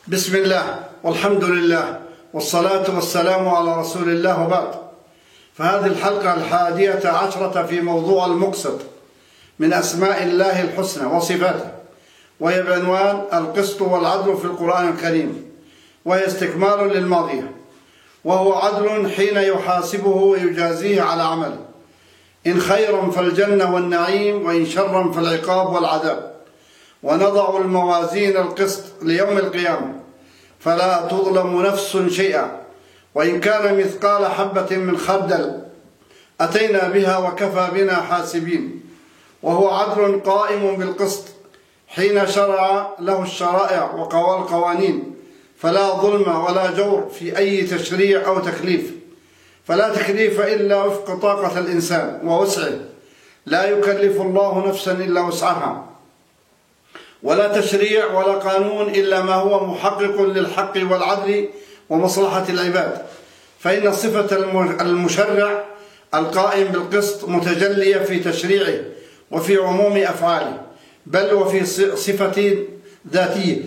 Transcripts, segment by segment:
بسم الله والحمد لله والصلاة والسلام على رسول الله وبعد. فهذه الحلقة 11 في موضوع المقسط من أسماء الله الحسنى وصفاته، وهي بعنوان القسط والعدل في القرآن الكريم، وهي استكمال للماضية، وهو عدل حين يحاسبه ويجازيه على عمله، إن خيرا فالجنة والنعيم، وإن شرا فالعقاب والعذاب. ونضع الموازين القسط ليوم القيامة فلا تظلم نفس شيئا، وإن كان مثقال حبة من خردل أتينا بها وكفى بنا حاسبين. وهو عدل قائم بالقسط حين شرع له الشرائع والقوانين، فلا ظلم ولا جور في أي تشريع أو تكليف، فلا تكليف إلا وفق طاقة الإنسان ووسعه، لا يكلف الله نفسا إلا وسعها، ولا تشريع ولا قانون إلا ما هو محقق للحق والعدل ومصلحة العباد، فإن صفة المشرع القائم بالقسط متجلية في تشريعه وفي عموم أفعاله، بل وفي صفة ذاتية.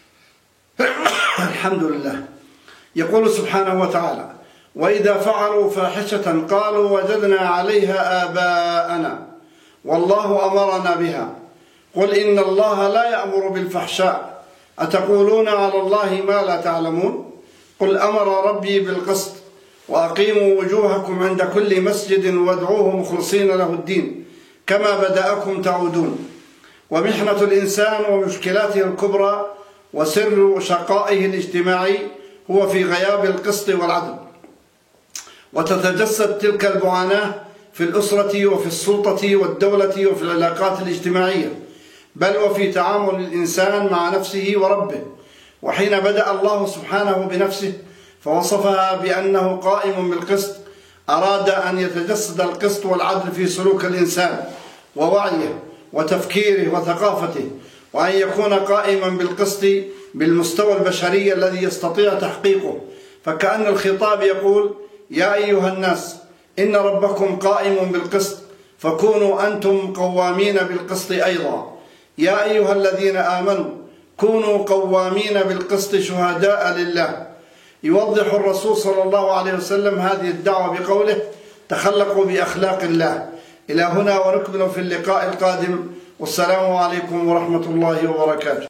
الحمد لله. يقول سبحانه وتعالى: وإذا فعلوا فاحشة قالوا وجدنا عليها آباءنا والله أمرنا بها قل إن الله لا يأمر بالفحشاء أتقولون على الله ما لا تعلمون قل أمر ربي بالقسط وأقيموا وجوهكم عند كل مسجد وادعوه مخلصين له الدين كما بدأكم تعودون. ومحنة الإنسان ومشكلاته الكبرى وسر شقائه الاجتماعي هو في غياب القسط والعدل، وتتجسد تلك المعاناة في الأسرة وفي السلطة والدولة وفي العلاقات الاجتماعية، بل وفي تعامل الإنسان مع نفسه وربه. وحين بدأ الله سبحانه بنفسه فوصفها بأنه قائم بالقسط، أراد أن يتجسد القسط والعدل في سلوك الإنسان ووعيه وتفكيره وثقافته، وأن يكون قائما بالقسط بالمستوى البشري الذي يستطيع تحقيقه. فكأن الخطاب يقول: يا أيها الناس إن ربكم قائم بالقسط فكونوا أنتم قوامين بالقسط أيضا. يا أيها الذين آمنوا كونوا قوامين بالقسط شهداء لله. يوضح الرسول صلى الله عليه وسلم هذه الدعوة بقوله: تخلقوا بأخلاق الله. إلى هنا ونكمل في اللقاء القادم، والسلام عليكم ورحمة الله وبركاته.